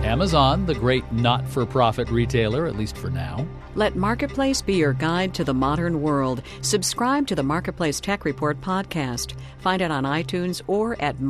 Amazon, the great not-for-profit retailer, at least for now. Let Marketplace be your guide to the modern world. Subscribe to the Marketplace Tech Report podcast. Find it on iTunes or at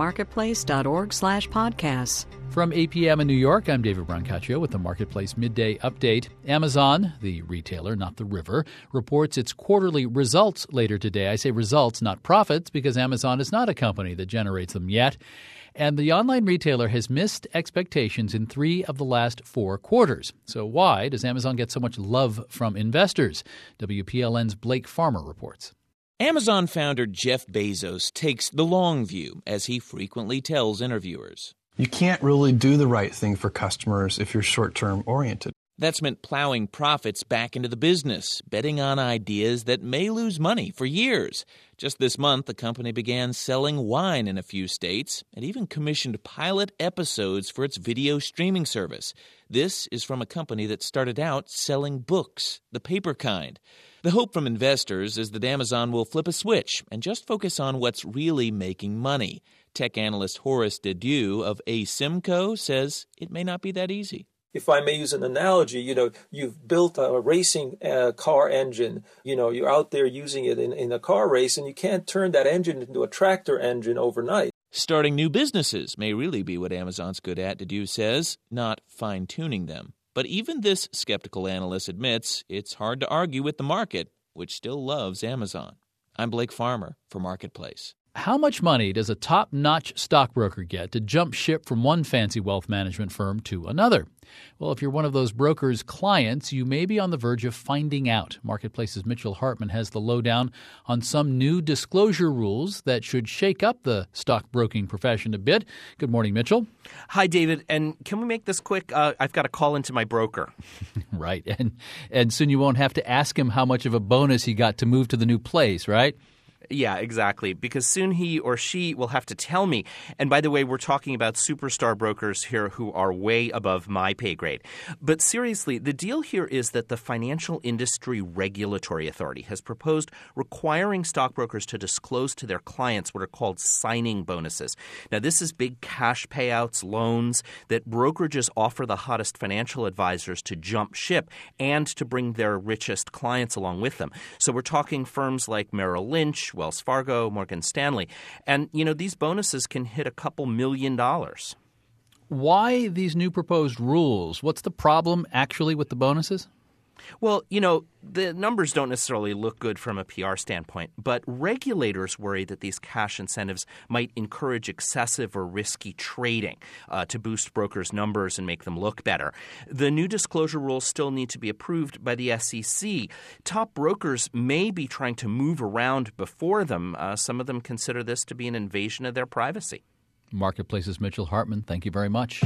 marketplace.org/podcasts. From 8 p.m. in New York, I'm David Brancaccio with the Marketplace Midday Update. Amazon, the retailer, not the river, reports its quarterly results later today. I say results, not profits, because Amazon is not a company that generates them yet. And the online retailer has missed expectations in 3 of the last 4 quarters. So why does Amazon get so much love from investors? WPLN's Blake Farmer reports. Amazon founder Jeff Bezos takes the long view, as he frequently tells interviewers. You can't really do the right thing for customers if you're short-term oriented. That's meant plowing profits back into the business, betting on ideas that may lose money for years. Just this month, the company began selling wine in a few states and even commissioned pilot episodes for its video streaming service. This is from a company that started out selling books, the paper kind. The hope from investors is that Amazon will flip a switch and just focus on what's really making money. Tech analyst Horace Dediu of Asimco says it may not be that easy. If I may use an analogy, you've built a racing car engine. You're out there using it in a car race, and you can't turn that engine into a tractor engine overnight. Starting new businesses may really be what Amazon's good at, Dediu says, not fine-tuning them. But even this skeptical analyst admits it's hard to argue with the market, which still loves Amazon. I'm Blake Farmer for Marketplace. How much money does a top-notch stockbroker get to jump ship from one fancy wealth management firm to another? Well, if you're one of those brokers' clients, you may be on the verge of finding out. Marketplace's Mitchell Hartman has the lowdown on some new disclosure rules that should shake up the stockbroking profession a bit. Good morning, Mitchell. Hi, David. And can we make this quick? I've got to call into my broker. Right. And soon you won't have to ask him how much of a bonus he got to move to the new place, right? Yeah, exactly, because soon he or she will have to tell me. And by the way, we're talking about superstar brokers here who are way above my pay grade. But seriously, the deal here is that the Financial Industry Regulatory Authority has proposed requiring stockbrokers to disclose to their clients what are called signing bonuses. Now, this is big cash payouts, loans that brokerages offer the hottest financial advisors to jump ship and to bring their richest clients along with them. So we're talking firms like Merrill Lynch, Wells Fargo, Morgan Stanley. And, these bonuses can hit a couple $1 million. Why these new proposed rules? What's the problem actually with the bonuses? Well, the numbers don't necessarily look good from a PR standpoint, but regulators worry that these cash incentives might encourage excessive or risky trading to boost brokers' numbers and make them look better. The new disclosure rules still need to be approved by the SEC. Top brokers may be trying to move around before them. Some of them consider this to be an invasion of their privacy. Marketplace's Mitchell Hartman, thank you very much.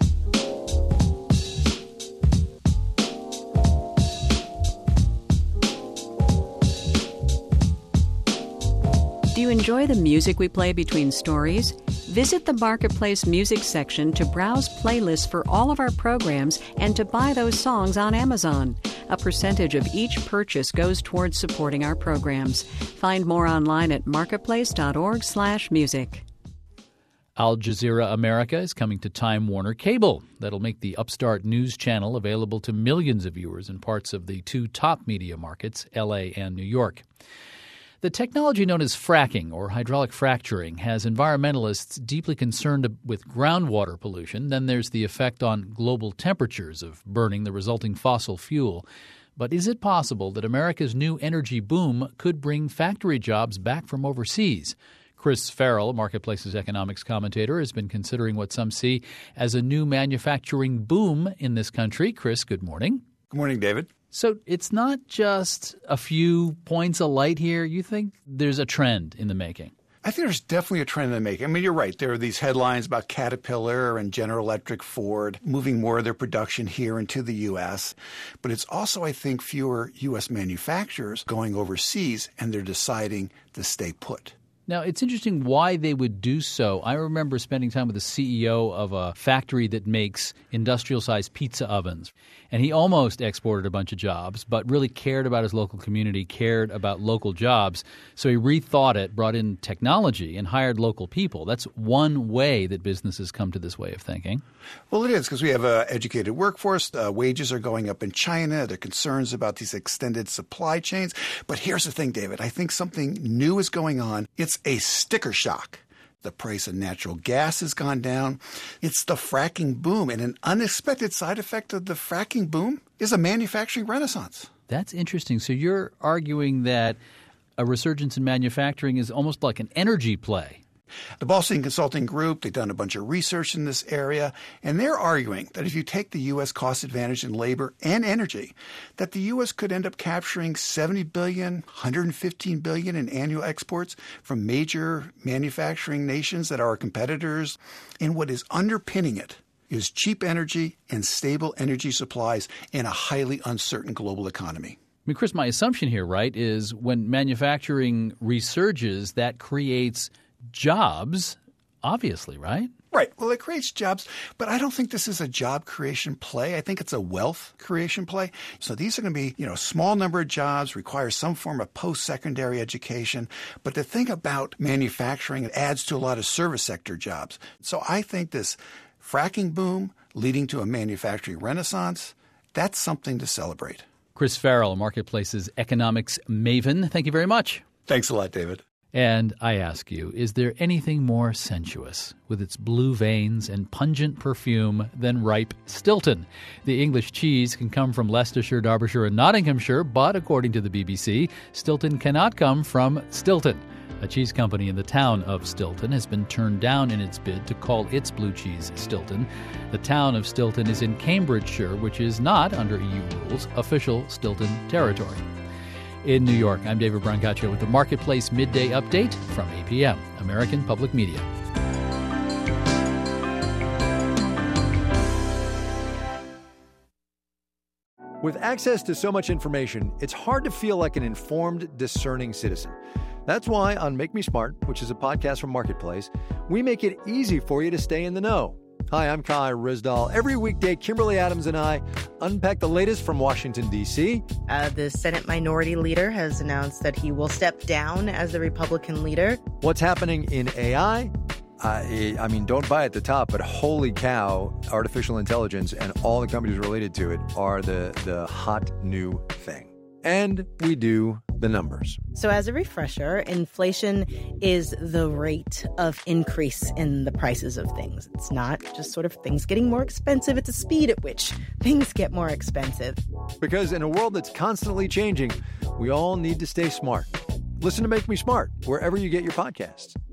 Do you enjoy the music we play between stories? Visit the Marketplace music section to browse playlists for all of our programs and to buy those songs on Amazon. A percentage of each purchase goes towards supporting our programs. Find more online at marketplace.org/music. Al Jazeera America is coming to Time Warner Cable. That'll make the upstart news channel available to millions of viewers in parts of the 2 top media markets, L.A. and New York. The technology known as fracking, or hydraulic fracturing, has environmentalists deeply concerned with groundwater pollution. Then there's the effect on global temperatures of burning the resulting fossil fuel. But is it possible that America's new energy boom could bring factory jobs back from overseas? Chris Farrell, Marketplace's economics commentator, has been considering what some see as a new manufacturing boom in this country. Chris, good morning. Good morning, David. So it's not just a few points of light here. You think there's a trend in the making? I think there's definitely a trend in the making. I mean, you're right. There are these headlines about Caterpillar and General Electric, Ford moving more of their production here into the U.S. But it's also, I think, fewer U.S. manufacturers going overseas, and they're deciding to stay put. Now, it's interesting why they would do so. I remember spending time with the CEO of a factory that makes industrial-sized pizza ovens. And he almost exported a bunch of jobs, but really cared about his local community, cared about local jobs. So he rethought it, brought in technology, and hired local people. That's one way that businesses come to this way of thinking. Well, it is, because we have an educated workforce. Wages are going up in China. There are concerns about these extended supply chains. But here's the thing, David. I think something new is going on. It's a sticker shock. The price of natural gas has gone down. It's the fracking boom. And an unexpected side effect of the fracking boom is a manufacturing renaissance. That's interesting. So you're arguing that a resurgence in manufacturing is almost like an energy play. The Boston Consulting Group, they've done a bunch of research in this area, and they're arguing that if you take the U.S. cost advantage in labor and energy, that the U.S. could end up capturing $70 billion, $115 billion in annual exports from major manufacturing nations that are our competitors. And what is underpinning it is cheap energy and stable energy supplies in a highly uncertain global economy. I mean, Chris, my assumption here, right, is when manufacturing resurges, that creates jobs, obviously, right? Right. Well, it creates jobs, but I don't think this is a job creation play. I think it's a wealth creation play. So these are going to be, a small number of jobs, require some form of post-secondary education. But the thing about manufacturing, it adds to a lot of service sector jobs. So I think this fracking boom leading to a manufacturing renaissance, that's something to celebrate. Chris Farrell, Marketplace's economics maven. Thank you very much. Thanks a lot, David. And I ask you, is there anything more sensuous with its blue veins and pungent perfume than ripe Stilton? The English cheese can come from Leicestershire, Derbyshire, and Nottinghamshire, but according to the BBC, Stilton cannot come from Stilton. A cheese company in the town of Stilton has been turned down in its bid to call its blue cheese Stilton. The town of Stilton is in Cambridgeshire, which is not, under EU rules, official Stilton territory. In New York, I'm David Brancaccio with the Marketplace Midday Update from APM, American Public Media. With access to so much information, it's hard to feel like an informed, discerning citizen. That's why on Make Me Smart, which is a podcast from Marketplace, we make it easy for you to stay in the know. Hi, I'm Kai Rizdal. Every weekday, Kimberly Adams and I unpack the latest from Washington, D.C. The Senate Minority Leader has announced that he will step down as the Republican leader. What's happening in AI? I mean, don't buy at the top, but holy cow, artificial intelligence and all the companies related to it are the hot new thing. And we do the numbers. So as a refresher, inflation is the rate of increase in the prices of things. It's not just sort of things getting more expensive. It's a speed at which things get more expensive. Because in a world that's constantly changing, we all need to stay smart. Listen to Make Me Smart wherever you get your podcasts.